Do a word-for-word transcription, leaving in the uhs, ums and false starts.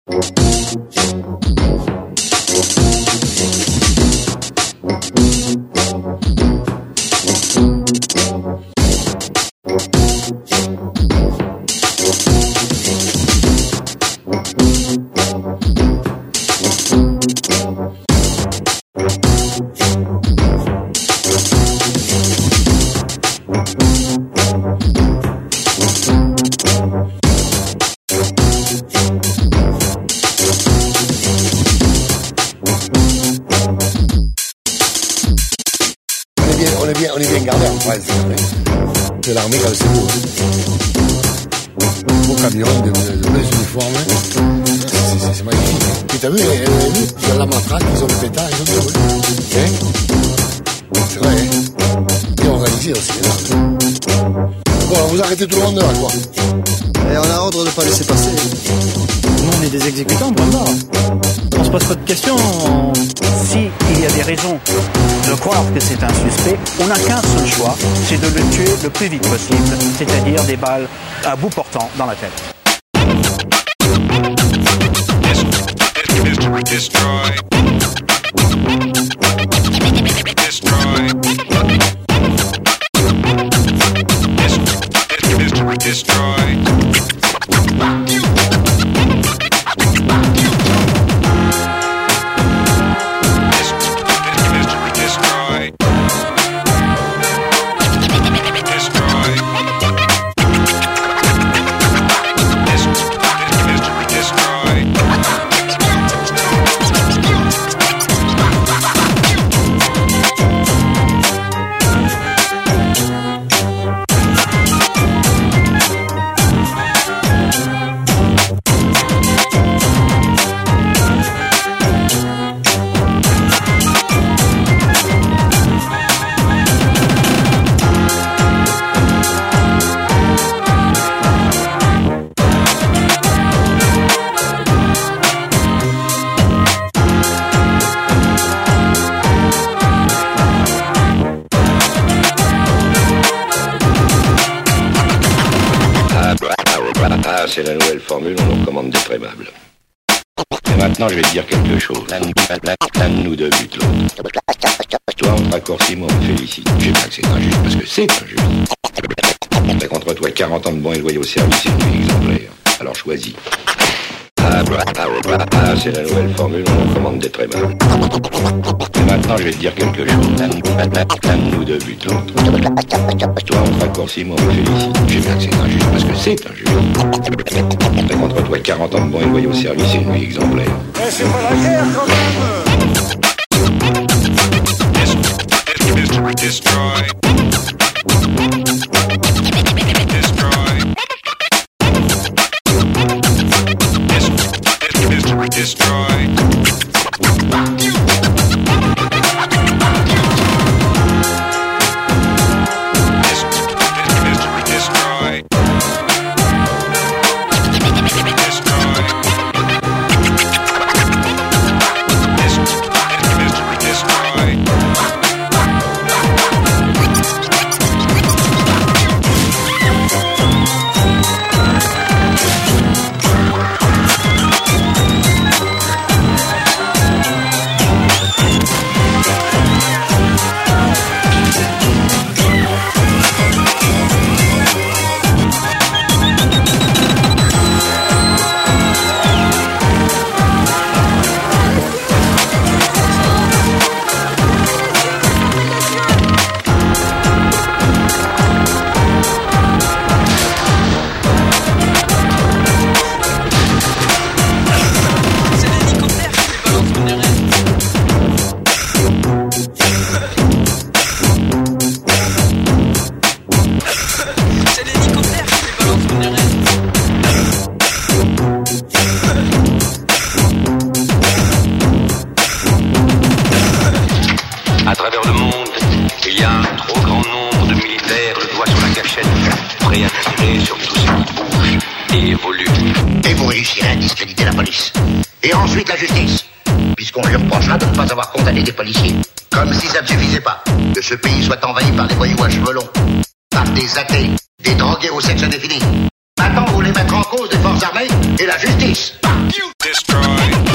On est bien, on est bien gardé en France. C'est l'armée quand c'est beau. Beau camion, de, de, de belles uniformes. C'est, c'est, c'est magnifique. Et t'as vu, il y a la matraque, ils ont le pétard, ils ont le joué. Hein? C'est vrai, hein? Bien organisé aussi. Là. Bon, alors vous arrêtez tout le monde là, quoi. Et on a ordre de ne pas laisser passer. Nous, on est des exécutants, point barre. On se pose pas de questions. On... Si il y a des raisons de croire que c'est un suspect, on n'a qu'un seul choix, c'est de le tuer le plus vite possible, c'est-à-dire des balles à bout portant dans la tête. Destroy. Destroy. Destroy. Destroy. Ah, c'est la nouvelle formule, on nous recommande d'être aimable. Et maintenant, je vais te dire quelque chose. L'un de nous deux bute l'autre. Toi, on te raccourcit, moi, on te félicite. Je sais pas que c'est injuste, parce que c'est injuste. Mais contre toi, quarante ans de bons et loyaux service, c'est une vie exemplaire. Alors choisis. Ah, ah, c'est la nouvelle formule, on nous recommande d'être aimable. Et maintenant, je vais te dire quelque chose. L'un de nous deux bute l'autre. Toi, on te raccourcit, moi, on te félicite. Je sais bien que c'est injuste, parce que c'est injuste. Mais contre toi, quarante ans de bons et loyaux service, c'est une vie exemplaire. Eh, c'est pas la guerre, quand même! Destroy. Destroy. Destroy. Destroy. À travers le monde, il y a un trop grand nombre de militaires, le doigt sur la gâchette, prêts à tirer sur tout ce qui bouge et évolue. Et vous réussirez à discréditer la police. Et ensuite la justice, puisqu'on lui reprochera de ne pas avoir condamné des policiers. Comme si ça ne suffisait pas, que ce pays soit envahi par des voyous à cheveux longs, par des athées, des drogués au sexe défini. Maintenant, vous voulez mettre en cause les forces armées et la justice. Destroy.